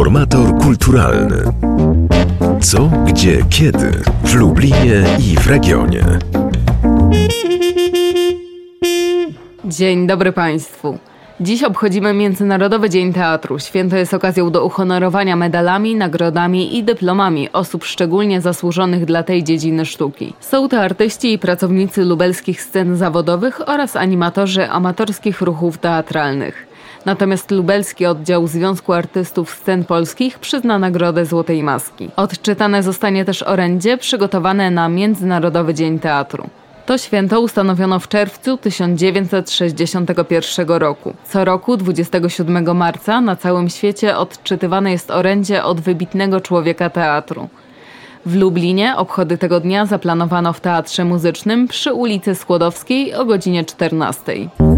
Informator kulturalny. Co, gdzie, kiedy w Lublinie i w regionie. Dzień dobry Państwu. Dziś obchodzimy Międzynarodowy Dzień Teatru. Święto jest okazją do uhonorowania medalami, nagrodami i dyplomami osób szczególnie zasłużonych dla tej dziedziny sztuki. Są to artyści i pracownicy lubelskich scen zawodowych oraz animatorzy amatorskich ruchów teatralnych. Natomiast lubelski oddział Związku Artystów Scen Polskich przyzna nagrodę Złotej Maski. Odczytane zostanie też orędzie przygotowane na Międzynarodowy Dzień Teatru. To święto ustanowiono w czerwcu 1961 roku. Co roku 27 marca na całym świecie odczytywane jest orędzie od wybitnego człowieka teatru. W Lublinie obchody tego dnia zaplanowano w Teatrze Muzycznym przy ulicy Skłodowskiej o godzinie 14.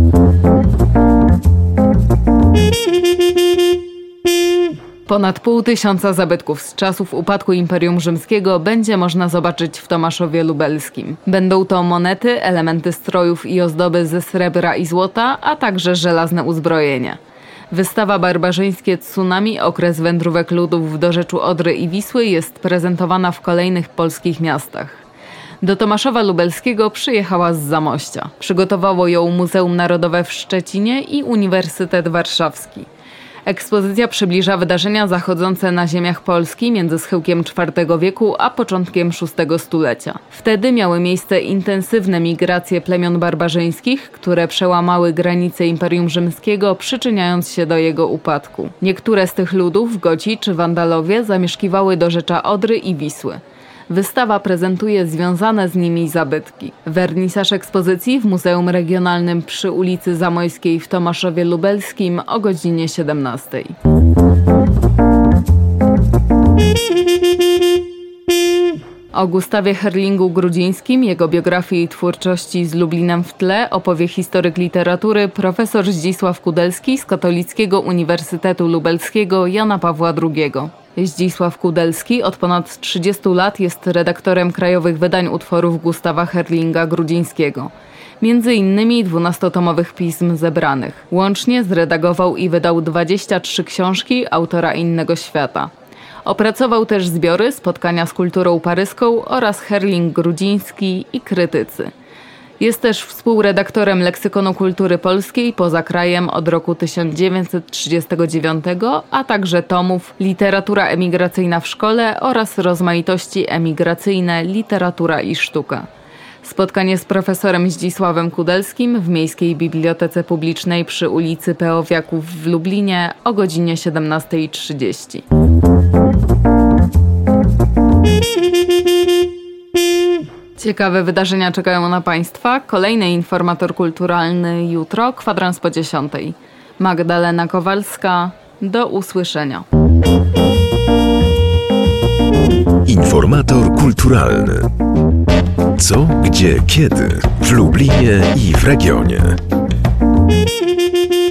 Ponad 500 zabytków z czasów upadku Imperium Rzymskiego będzie można zobaczyć w Tomaszowie Lubelskim. Będą to monety, elementy strojów i ozdoby ze srebra i złota, a także żelazne uzbrojenia. Wystawa Barbarzyńskie Tsunami, okres wędrówek ludów w dorzeczu Odry i Wisły jest prezentowana w kolejnych polskich miastach. Do Tomaszowa Lubelskiego przyjechała z Zamościa. Przygotowało ją Muzeum Narodowe w Szczecinie i Uniwersytet Warszawski. Ekspozycja przybliża wydarzenia zachodzące na ziemiach Polski między schyłkiem IV wieku a początkiem VI stulecia. Wtedy miały miejsce intensywne migracje plemion barbarzyńskich, które przełamały granice Imperium Rzymskiego, przyczyniając się do jego upadku. Niektóre z tych ludów, Goci czy Wandalowie, zamieszkiwały dorzecza Odry i Wisły. Wystawa prezentuje związane z nimi zabytki. Wernisaż ekspozycji w Muzeum Regionalnym przy ulicy Zamojskiej w Tomaszowie Lubelskim o godzinie 17. O Gustawie Herlingu-Grudzińskim, jego biografii i twórczości z Lublinem w tle opowie historyk literatury profesor Zdzisław Kudelski z Katolickiego Uniwersytetu Lubelskiego Jana Pawła II. Zdzisław Kudelski od ponad 30 lat jest redaktorem krajowych wydań utworów Gustawa Herlinga-Grudzińskiego. Między innymi 12-tomowych pism zebranych. Łącznie zredagował i wydał 23 książki autora Innego Świata. Opracował też zbiory Spotkania z kulturą paryską oraz Herling-Grudziński i Krytycy. Jest też współredaktorem Leksykonu Kultury Polskiej poza krajem od roku 1939, a także tomów Literatura emigracyjna w szkole oraz Rozmaitości emigracyjne, literatura i sztuka. Spotkanie z profesorem Zdzisławem Kudelskim w Miejskiej Bibliotece Publicznej przy ulicy Peowiaków w Lublinie o godzinie 17:30. Ciekawe wydarzenia czekają na Państwa. Kolejny informator kulturalny jutro, kwadrans po 10. Magdalena Kowalska. Do usłyszenia. Informator kulturalny. Co, gdzie, kiedy w Lublinie i w regionie.